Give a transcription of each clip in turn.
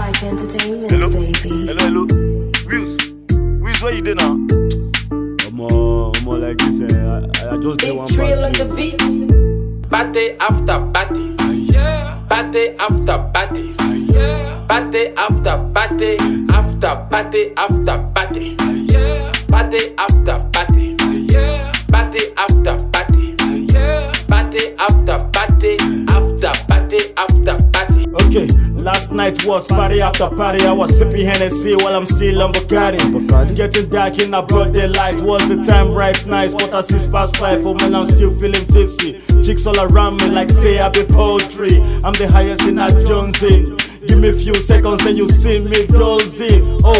Spike Entertainment, Hello? baby. Hello. Wills, where you there now? More like this, I just did one Drill on part. the beat. Party after party. Yeah. Party after party. Yeah. Party after party. After party after party. Yeah. Party after party. Yeah. Party after party. Yeah. Party after party. After party after party. Okay, last night was party after party. I was sipping Hennessy while I'm still on Bugatti. It's getting dark in a broad daylight. Was the time right nice? 5:45 for when I'm still feeling tipsy. Chicks all around me like say I be poetry. I'm the highest in a Jonesing. Give me a few seconds and you see me dozing. Oh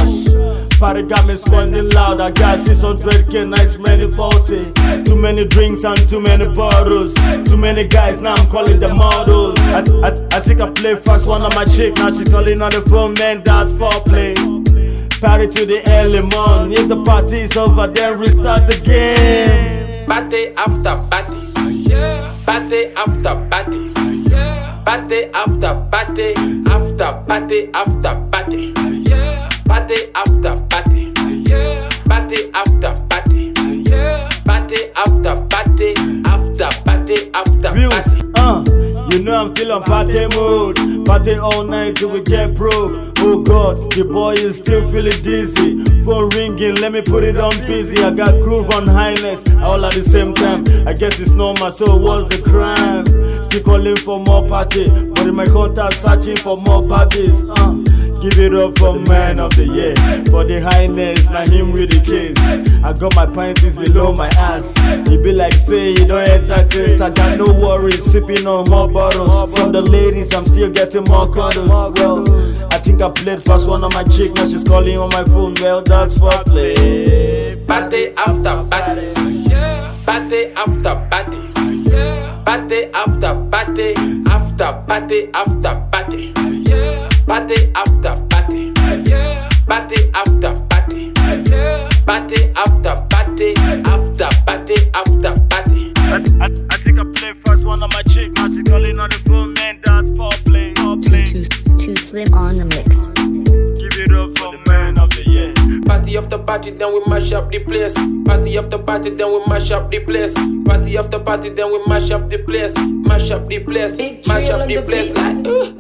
gosh, party got me spending loud. I got 600k nights ready 40. Too many drinks and too many bottles. Too many guys, now I'm calling them models. I think I play fast, one of my chick. Now she calling on the phone, man, that's foreplay. Party to the early morning. If the party is over, then restart the game. Party after party. Yeah. Party after party. Yeah. Party after party. After party after party. Yeah. Party after party. Yeah. Party after party. Yeah. Party after party. After party after party. You know I'm still on party mode. Party all night till we get broke. Oh God, the boy is still feeling dizzy. Phone ringing, let me put it on busy. I got groove on highness all at the same time. I guess it's normal, so what's the crime? Still calling for more party, but in my contact searching for more parties. Give it up for man of the year. For the highness, now him with the kids. I got my panties below my ass. He be like, say you don't enter crate. I got no worries, sipping on more bottles. From the ladies, I'm still getting more cuddles. Well, I think I played fast, one of my chick. Now she's calling on my phone. Well, that's for play. Party after party. Yeah. Party after party. Yeah. Party after party. After party after party. Yeah. Party after party. Yeah. Party after party. Yeah. Party after party. After party after party. I think I play fast, one of my chick. Now she's calling on the phone, man, that's for play. Too slim on the mix. Give it up for the man of the year. Party after party, then we mash up the place. Party after party, then we mash up the place. Party after party, then we mash up the place. Mash up the place, mash up the place like.